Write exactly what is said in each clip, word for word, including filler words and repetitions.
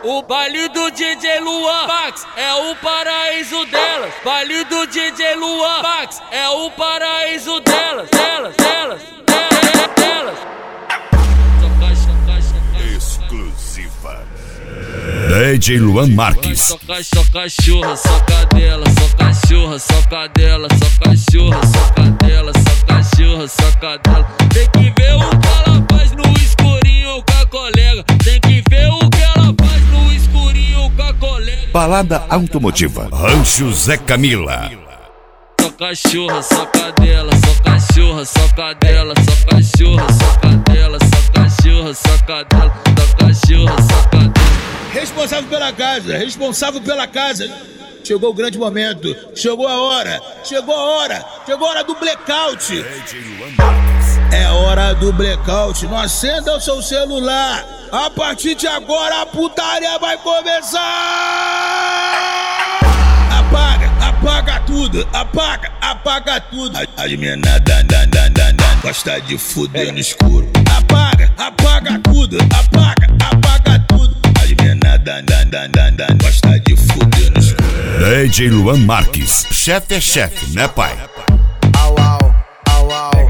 O baile do D J Luan Max é o paraíso delas. Baile do D J Luan Max é o paraíso delas, delas, delas, delas, delas. Exclusiva D J Luan Marques. Só cachorra, só cadela, só cachorra, só cadela, só cachorra, só cadela, só cachorra, só cadela. Tem que ver o que ela faz no escurinho com a colega. Tem que ver o que ela faz no escurinho com a colega. Balada automotiva Rancho Zé Camila. Só cachorra, só cadela, só cachorra, só cadela, só cachorra, só cadela, só cachorra, só cadela, só cachorra, só cadela. Responsável pela casa, responsável pela casa. Chegou o grande momento, chegou a hora, chegou a hora, chegou a hora do blackout. É hora do blackout, não acenda o seu celular. A partir de agora a putaria vai começar. Apaga, apaga tudo, apaga, apaga tudo. As meninas dan, dan, dan, dan, dan, gosta de fuder no escuro. Apaga, apaga tudo, apaga, apaga tudo. As meninas dan, dan, dan, dan, dan, gosta de fuder no escuro. D J Luan Marques, chefe é chefe, né pai? Au, au, au, au.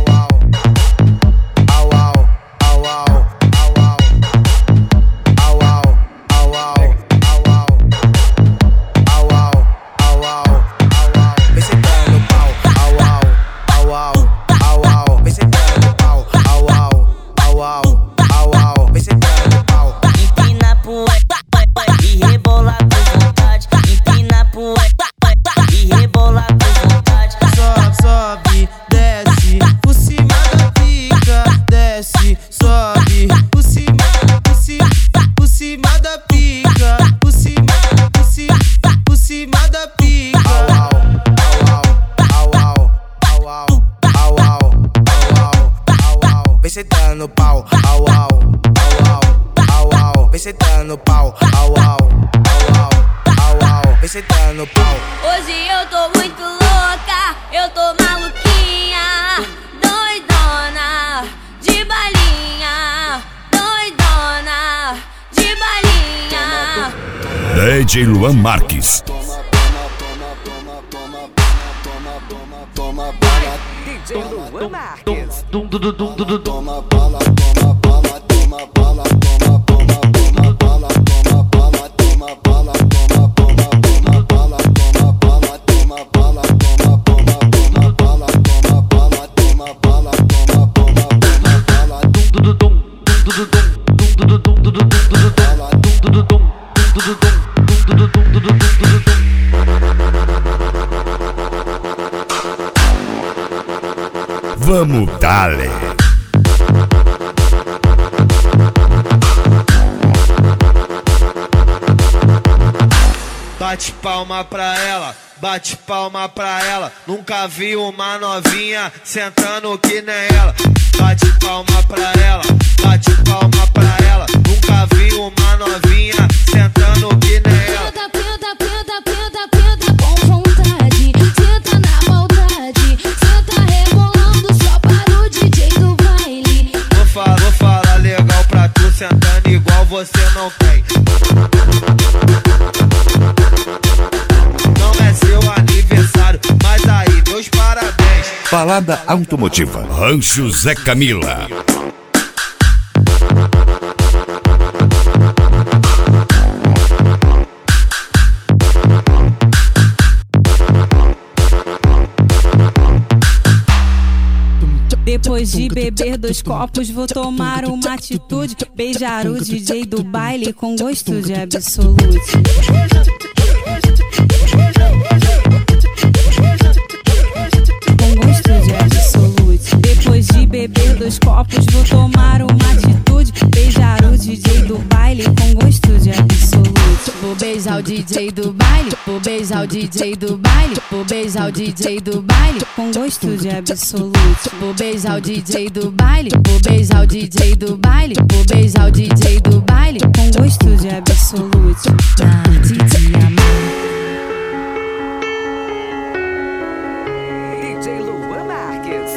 Vem sentando no pau, au, au, au, au, au, au. Vem sentando no pau, au, au, au, au, au, au. Vem sentando no pau. Hoje eu tô muito louca, eu tô maluquinha, doidona, de balinha, doidona, de balinha. D J Luan Marques. D J Luan Marques. Toma bala, toma bala, toma bala, toma bala, toma bala, toma bala, toma bala, toma bala, toma bala, toma bala, toma bala, toma bala, toma bala, toma bala, toma bala, toma bala, Vamos dale. Bate palma pra ela, bate palma pra ela. Nunca vi uma novinha sentando que nem ela. Bate palma pra ela, bate palma pra ela. Nunca vi uma novinha sentando que nem ela. Penta, penta, penta, penta, penta com vontade. Senta na maldade, senta rebolando só para o D J do baile. Vou falar, vou falar legal pra tu, sentando igual você não tem. Não é seu aniversário, mas aí, meus parabéns. Balada automotiva Rancho Zé Camila. Depois de beber dois copos, vou tomar uma atitude. Beijar o D J do baile com gosto de absolute. Com gosto de absolute. Depois de beber dois copos, vou tomar uma atitude. Beijar o D J do baile com gosto de absolute. Vou beijar o D J do baile, vou beijar o D J do baile, vou beijar o D J do baile com gosto de absolute. Vou beijar o D J do baile, vou beijar o D J do baile, vou beijar o D J do baile com gosto de absolute. Na arte de amar. D J Luan Marques.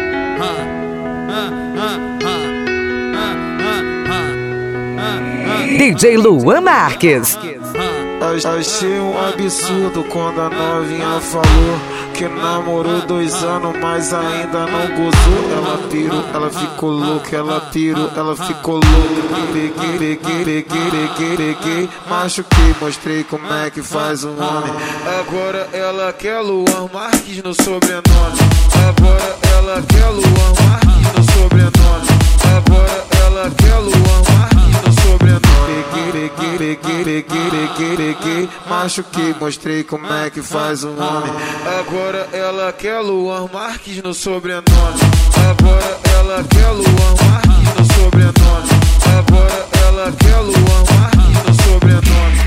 Ah, ah, ah, ah, ah, ah, ah, ah, ah. D J Luan Marques. Achei um absurdo quando a novinha falou que namorou dois anos, mas ainda não gozou. Ela pirou, ela ficou louca, ela pirou, ela ficou louca. Peguei, peguei, peguei, peguei, peguei, machuquei, mostrei como é que faz um homem. Agora ela quer Luan Marques no sobrenome. Agora ela quer Luan Marques no sobrenome. Agora ela quer Luan Marques no sobrenome. Peguei, peguei, peguei, peguei, peguei, peguei, machuquei, mostrei como é que faz um homem. Agora ela quer Luan Marques no sobrenome. Agora ela quer Luan Marques no sobrenome. Agora ela quer Luan Marques no sobrenome.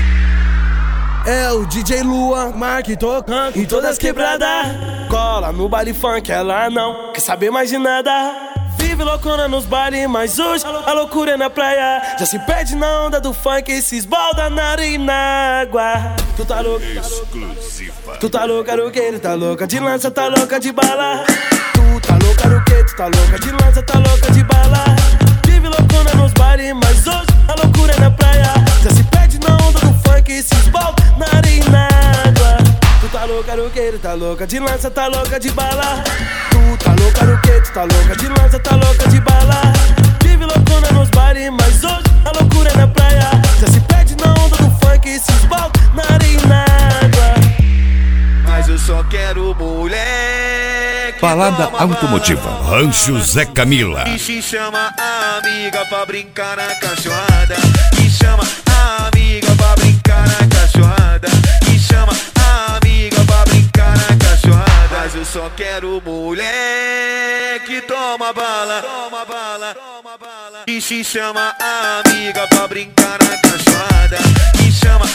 É o D J Luan Marques tocando em todas as quebradas. Cola no baile funk, ela não quer saber mais de nada. Vive loucona nos bares, mas hoje a loucura é na praia. Já se perde na onda do funk e se esbalda na areia e na água. Tu tá louca, exclusiva. Tu tá louca do que? Tu tá louca de lança, tá louca de bala. Tu tá louca do que? Tu tá louca de lança, tá louca de bala. Vive loucona nos bares, mas hoje a loucura é na praia. Já se perde na onda do funk e se esbalda na areia e na água. Tu tá louca do que? Tu tá louca de lança, tá louca de bala. Tu tá louca do que? Tu tá louca de lança, tá louca de bala. Vive loucona nos bares, mas hoje a loucura é na praia. Já se perde na onda do funk e se esbalda na areia e na água. Mas eu só quero mulher. Balada automotiva, Rancho Zé Camila. E se chama a amiga pra brincar na cachorrada. E chama a amiga pra brincar na cachorrada. E chama a amiga pra brincar na cachorrada. Mas eu só quero mulher que toma bala, toma bala, toma bala. E se chama a amiga pra brincar na cachorrada. E chama